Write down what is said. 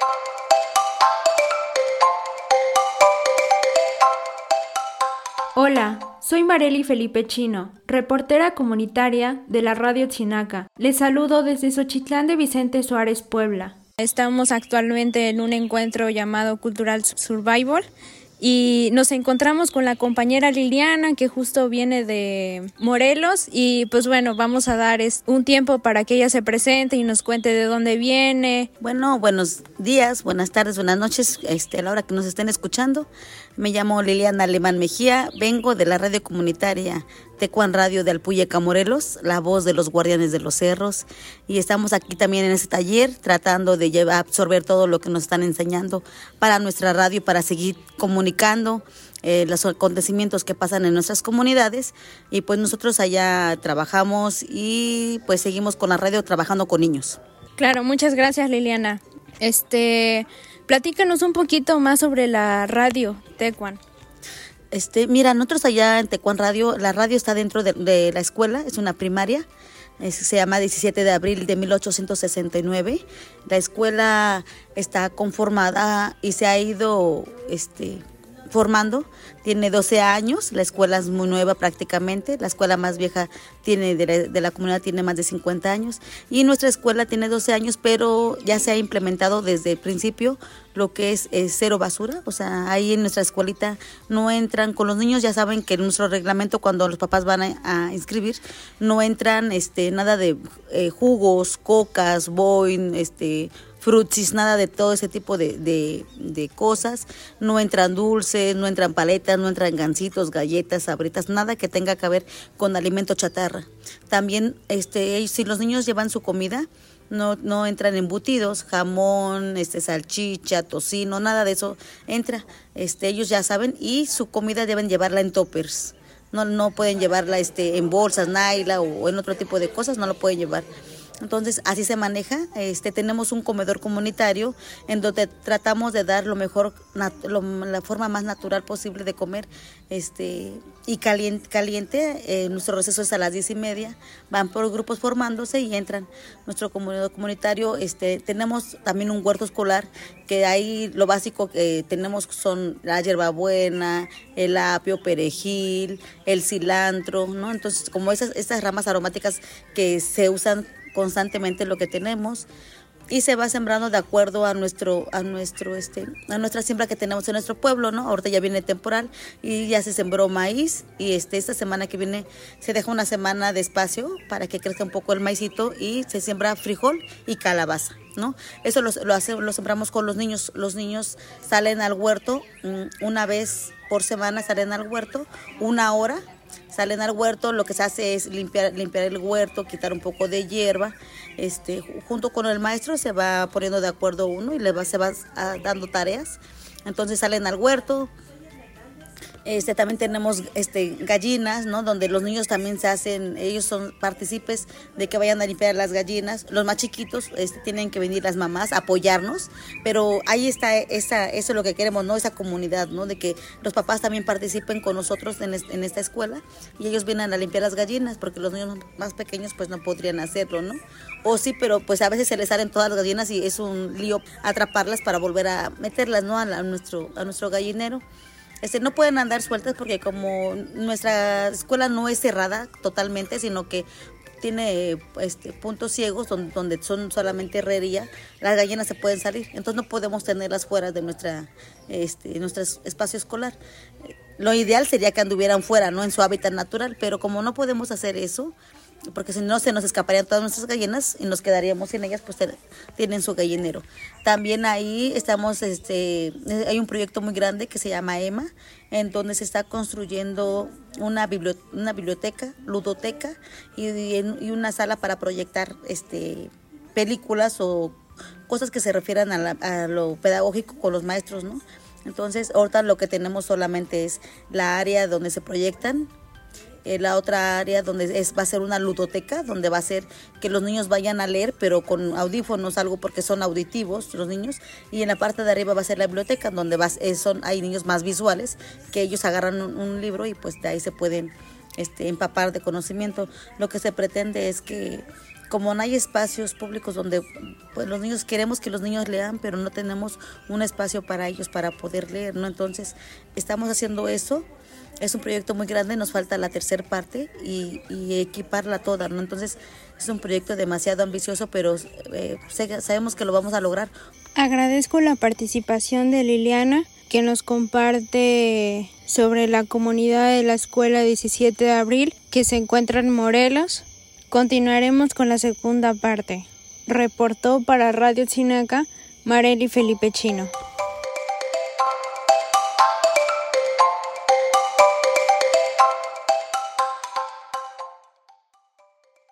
Hola, soy Marely Felipe Chino, reportera comunitaria de la Radio Chinaca. Les saludo desde Xochitlán de Vicente Suárez, Puebla. Estamos actualmente en un encuentro llamado Cultural Survival y nos encontramos con la compañera Liliana, que justo viene de Morelos, y pues bueno, vamos a dar un tiempo para que ella se presente y nos cuente de dónde viene. Bueno, buenos días, buenas tardes, buenas noches, a la hora que nos estén escuchando. Me llamo Liliana Alemán Mejía, vengo de la radio comunitaria Tecuan Radio de Alpuyeca, Morelos, la voz de los guardianes de los cerros, y estamos aquí también en este taller tratando de absorber todo lo que nos están enseñando para nuestra radio, para seguir comunicando los acontecimientos que pasan en nuestras comunidades, y pues nosotros allá trabajamos y pues seguimos con la radio trabajando con niños. Claro, muchas gracias, Liliana. Platícanos un poquito más sobre la radio Tecuan. Mira, nosotros allá en Tecuan Radio, la radio está dentro de la escuela, es una primaria, se llama 17 de abril de 1869. La escuela está conformada y se ha ido formando, tiene 12 años, la escuela es muy nueva prácticamente, la escuela más vieja de la comunidad tiene más de 50 años, y nuestra escuela tiene 12 años, pero ya se ha implementado desde el principio lo que es cero basura. O sea, ahí en nuestra escuelita no entran, con los niños ya saben que en nuestro reglamento, cuando los papás van a inscribir, no entran nada de jugos, cocas, boing, frutsis, nada de todo ese tipo de cosas. No entran dulces, no entran paletas, no entran gancitos, galletas, sabritas, nada que tenga que ver con alimento chatarra. También si los niños llevan su comida, no entran embutidos, jamón, salchicha, tocino, nada de eso entra. Ellos ya saben, y su comida deben llevarla en toppers. No pueden llevarla en bolsas, naila o en otro tipo de cosas, no lo pueden llevar. Entonces así se maneja. Tenemos un comedor comunitario en donde tratamos de dar lo mejor, la forma más natural posible de comer, y caliente. Nuestro receso es a las 10:30, van por grupos formándose y entran. Nuestro comedor comunitario, tenemos también un huerto escolar, que ahí lo básico que tenemos son la hierbabuena, el apio, perejil, el cilantro, ¿no? Entonces, como esas ramas aromáticas que se usan constantemente, lo que tenemos, y se va sembrando de acuerdo a nuestra siembra que tenemos en nuestro pueblo, ¿no? Ahorita ya viene temporal y ya se sembró maíz, y esta semana que viene se deja una semana de espacio para que crezca un poco el maicito, y se siembra frijol y calabaza, ¿no? Eso lo sembramos con los niños. Los niños salen al huerto una vez por semana, salen al huerto una hora. Salen al huerto, lo que se hace es limpiar el huerto, quitar un poco de hierba. Junto con el maestro se va poniendo de acuerdo uno y se va dando tareas. Entonces salen al huerto. También tenemos gallinas, ¿no? Donde los niños también ellos son partícipes de que vayan a limpiar las gallinas. Los más chiquitos tienen que venir las mamás a apoyarnos, pero ahí está eso es lo que queremos, ¿no? Esa comunidad, ¿no? De que los papás también participen con nosotros en esta escuela, y ellos vienen a limpiar las gallinas, porque los niños más pequeños pues no podrían hacerlo, ¿no? O sí, pero pues a veces se les salen todas las gallinas y es un lío atraparlas para volver a meterlas, ¿no? a nuestro gallinero. No pueden andar sueltas, porque como nuestra escuela no es cerrada totalmente, sino que tiene puntos ciegos donde son solamente herrería, las gallinas se pueden salir. Entonces no podemos tenerlas fuera de nuestro espacio escolar. Lo ideal sería que anduvieran fuera, ¿no? En su hábitat natural, pero como no podemos hacer eso, porque si no se nos escaparían todas nuestras gallinas y nos quedaríamos sin ellas, pues tienen su gallinero. También ahí estamos, hay un proyecto muy grande que se llama EMA, en donde se está construyendo una biblioteca, ludoteca, y una sala para proyectar películas o cosas que se refieran a lo pedagógico con los maestros, ¿no? Entonces, ahorita lo que tenemos solamente es la área donde se proyectan. La otra área donde va a ser una ludoteca, donde va a ser que los niños vayan a leer, pero con audífonos, algo, porque son auditivos los niños. Y en la parte de arriba va a ser la biblioteca, donde hay niños más visuales, que ellos agarran un libro y pues de ahí se pueden empapar de conocimiento. Lo que se pretende es que como no hay espacios públicos donde pues, los niños, queremos que los niños lean, pero no tenemos un espacio para ellos para poder leer, ¿no? Entonces, estamos haciendo eso. Es un proyecto muy grande, nos falta la tercera parte y equiparla toda, ¿no? Entonces, es un proyecto demasiado ambicioso, pero sabemos que lo vamos a lograr. Agradezco la participación de Liliana, que nos comparte sobre la comunidad de la Escuela 17 de Abril, que se encuentra en Morelos. Continuaremos con la segunda parte. Reportó para Radio Chinaca, Marely Felipe Chino.